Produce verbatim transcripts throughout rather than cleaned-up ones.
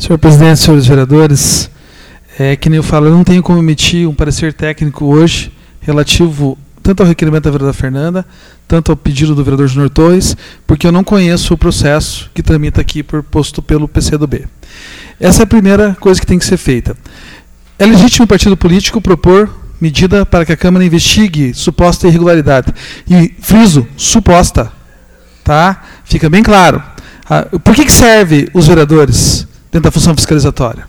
Senhor presidente, senhores vereadores, é, que nem eu falo, eu não tenho como emitir um parecer técnico hoje relativo tanto ao requerimento da vereadora Fernanda, tanto ao pedido do vereador Júnior Torres, porque eu não conheço o processo que tramita aqui proposto pelo P C do B. Essa é a primeira coisa que tem que ser feita. É legítimo o partido político propor medida para que a Câmara investigue suposta irregularidade. E friso, suposta. Tá? Fica bem claro. Ah, por que, que serve os vereadores dentro da função fiscalizatória?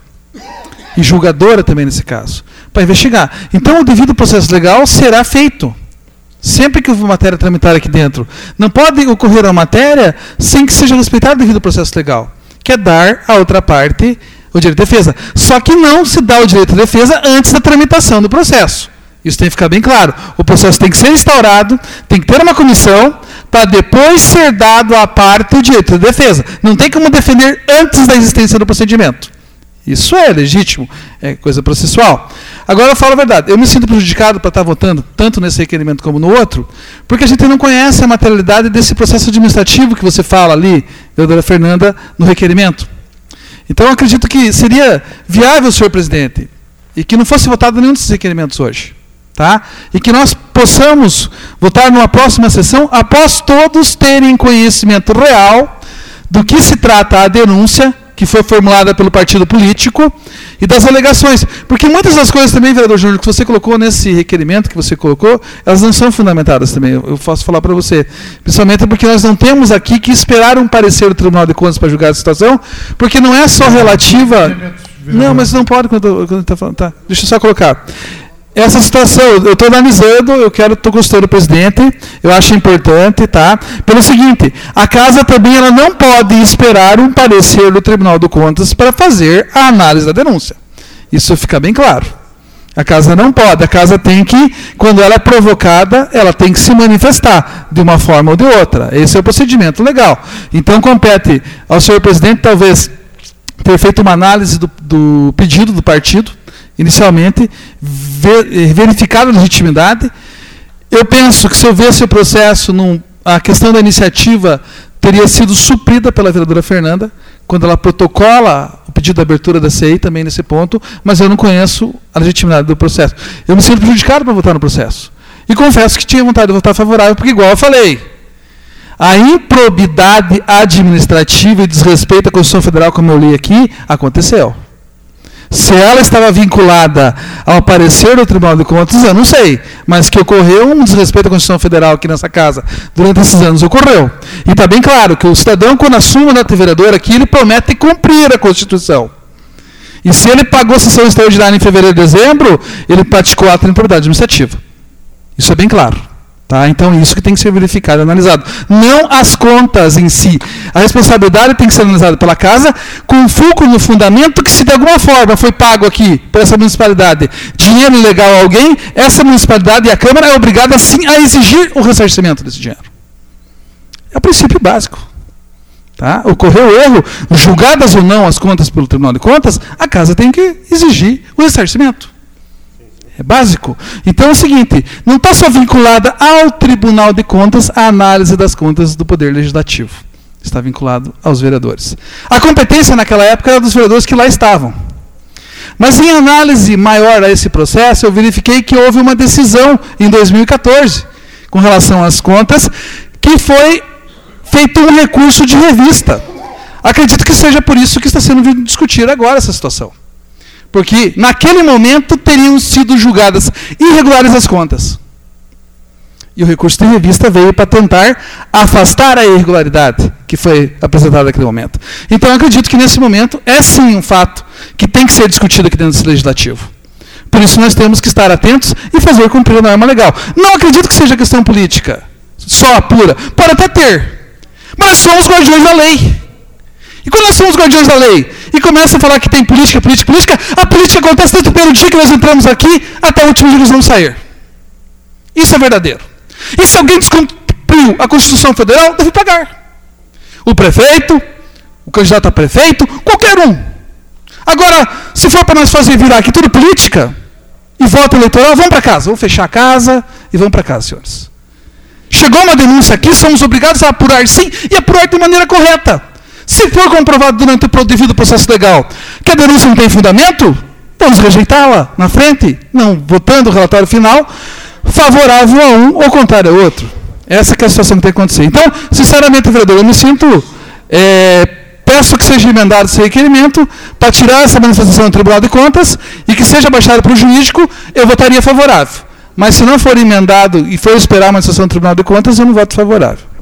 E julgadora também nesse caso. Para investigar. Então o devido processo legal será feito. Sempre que houver matéria tramitada aqui dentro. Não pode ocorrer a matéria sem que seja respeitado o devido processo legal. Que é dar à outra parte o direito de defesa. Só que não se dá o direito de defesa antes da tramitação do processo. Isso tem que ficar bem claro. O processo tem que ser instaurado, tem que ter uma comissão, para depois ser dado à parte o direito de defesa. Não tem como defender antes da existência do procedimento. Isso é legítimo, é coisa processual. Agora eu falo a verdade, eu me sinto prejudicado para estar votando, tanto nesse requerimento como no outro, porque a gente não conhece a materialidade desse processo administrativo que você fala ali, vereadora Fernanda, no requerimento. Então eu acredito que seria viável, senhor presidente, e que não fosse votado nenhum desses requerimentos hoje. Tá? E que nós possamos votar numa próxima sessão após todos terem conhecimento real do que se trata a denúncia que foi formulada pelo partido político e das alegações. Porque muitas das coisas também, vereador Júnior, que você colocou nesse requerimento que você colocou, elas não são fundamentadas também, eu posso falar para você. Principalmente porque nós não temos aqui que esperar um parecer do Tribunal de Contas para julgar a situação, porque não é só relativa... Não, mas não pode quando eu estou falando. Tá, deixa eu só colocar. Essa situação, eu estou analisando, eu quero, estou gostando do presidente, eu acho importante, tá? Pelo seguinte, a casa também ela não pode esperar um parecer do Tribunal de Contas para fazer a análise da denúncia. Isso fica bem claro. A casa não pode, a casa tem que, quando ela é provocada, ela tem que se manifestar de uma forma ou de outra. Esse é o procedimento legal. Então compete ao senhor presidente, talvez, ter feito uma análise do, do pedido do partido, inicialmente, ver, verificado a legitimidade. Eu penso que se houvesse o processo, num, a questão da iniciativa teria sido suprida pela vereadora Fernanda, quando ela protocola o pedido de abertura da C I também nesse ponto, mas eu não conheço a legitimidade do processo. Eu me sinto prejudicado para votar no processo. E confesso que tinha vontade de votar favorável, porque igual eu falei, a improbidade administrativa e desrespeito à Constituição Federal, como eu li aqui, aconteceu. Se ela estava vinculada ao parecer do Tribunal de Contas, eu não sei. Mas que ocorreu um desrespeito à Constituição Federal aqui nessa casa durante esses anos, ocorreu. E está bem claro que o cidadão, quando assume o mandato de vereador aqui, ele promete cumprir a Constituição. E se ele pagou sessão extraordinária em fevereiro e dezembro, ele praticou ato de improbidade administrativa. Isso é bem claro. Tá? Então, isso que tem que ser verificado e analisado. Não as contas em si. A responsabilidade tem que ser analisada pela casa, com fulcro no fundamento que, se de alguma forma foi pago aqui, por essa municipalidade, dinheiro ilegal a alguém, essa municipalidade e a Câmara é obrigada, sim, a exigir o ressarcimento desse dinheiro. É o princípio básico. Tá? Ocorreu erro, julgadas ou não as contas pelo Tribunal de Contas, a casa tem que exigir o ressarcimento. É básico. Então é o seguinte, não está só vinculada ao Tribunal de Contas a análise das contas do Poder Legislativo. Está vinculado aos vereadores. A competência naquela época era dos vereadores que lá estavam. Mas em análise maior a esse processo, eu verifiquei que houve uma decisão em dois mil e quatorze, com relação às contas, que foi feito um recurso de revista. Acredito que seja por isso que está sendo discutida agora essa situação. Porque, naquele momento, teriam sido julgadas irregulares as contas. E o recurso de revista veio para tentar afastar a irregularidade que foi apresentada naquele momento. Então, eu acredito que, nesse momento, é sim um fato que tem que ser discutido aqui dentro desse legislativo. Por isso, nós temos que estar atentos e fazer cumprir a norma legal. Não acredito que seja questão política, só a pura. Pode até ter. Mas nós somos guardiões da lei. E quando nós somos guardiões da lei e começa a falar que tem política, política, política, a política acontece desde o primeiro dia que nós entramos aqui até o último dia que nós vamos sair. Isso é verdadeiro. E se alguém descumpriu a Constituição Federal, deve pagar. O prefeito, o candidato a prefeito, qualquer um. Agora, se for para nós fazer virar aqui tudo política e voto eleitoral, vamos para casa. Vamos fechar a casa e vamos para casa, senhores. Chegou uma denúncia aqui, somos obrigados a apurar sim e apurar de maneira correta. Se for comprovado durante o devido processo legal que a denúncia não tem fundamento, vamos rejeitá-la na frente, não votando o relatório final favorável a um ou contrário ao outro. Essa que é a situação que tem que acontecer. Então, sinceramente, vereador, eu me sinto... É, peço que seja emendado esse requerimento para tirar essa manifestação do Tribunal de Contas e que seja baixado para o jurídico, eu votaria favorável. Mas se não for emendado e for esperar a manifestação do Tribunal de Contas, eu não voto favorável.